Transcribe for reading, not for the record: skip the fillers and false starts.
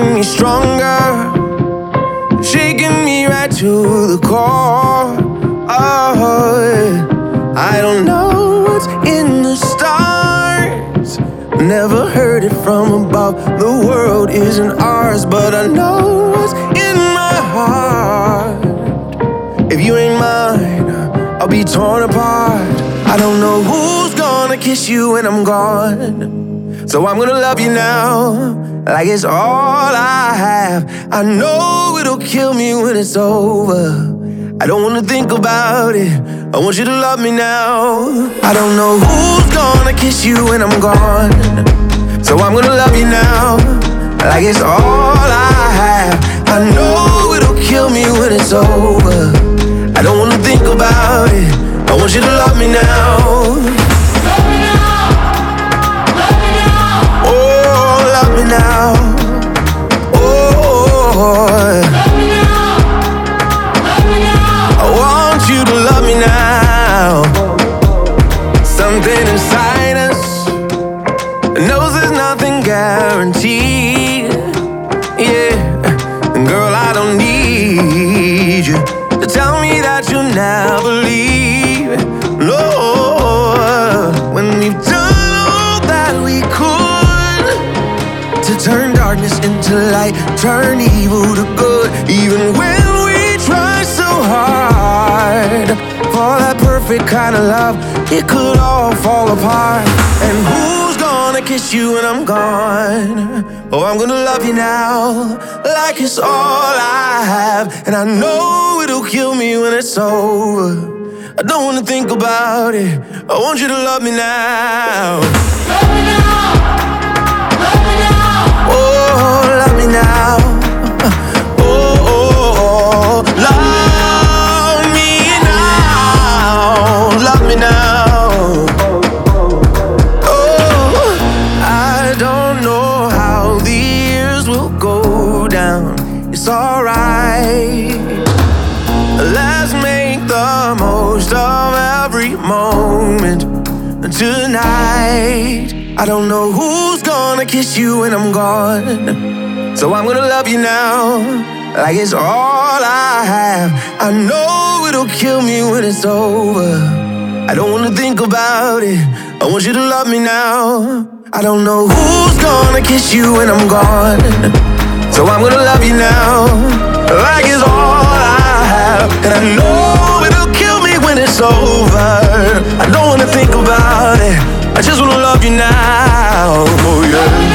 making me stronger, shaking me right to the core. Oh, yeah. I don't know what's in the stars, never heard it from above. The world isn't ours, but I know what's in my heart. If you ain't mine, I'll be torn apart. I don't know who's gonna kiss you when I'm gone, so I'm gonna love you now, like it's all I have. I know it'll kill me when it's over. I don't wanna think about it, I want you to love me now. I don't know who's gonna kiss you when I'm gone, so I'm gonna love you now, like it's all I have. I know it'll kill me when it's over. I don't wanna think about it, I want you to love me now. Love me now, love me now. Oh, love me now. Oh, Love me now, love me now. I want you to love me now. Something inside us knows there's nothing guaranteed. Yeah, and girl, I don't need you to tell me that you'll never leave. No, when we've done all that we could to turn darkness into light, turn evil to good. Even when we try so hard for that perfect kind of love, it could all fall apart. And who's gonna kiss you when I'm gone? Oh, I'm gonna love you now, like it's all I have. And I know it'll kill me when it's over. I don't wanna think about it, I want you to love me now. Love me now, love me now. Oh, love me now. Oh, love me now. Love me now. Oh, I don't know how the years will go down. It's alright. Let's make the most of every moment tonight. I don't know who's gonna kiss you when I'm gone, so I'm gonna love you now, like it's all I have. I know it'll kill me when it's over. I don't wanna think about it, I want you to love me now. I don't know who's gonna kiss you when I'm gone, so I'm gonna love you now, like it's all I have. And I know it'll kill me when it's over. I don't wanna think about it, I just wanna love you now. Oh yeah.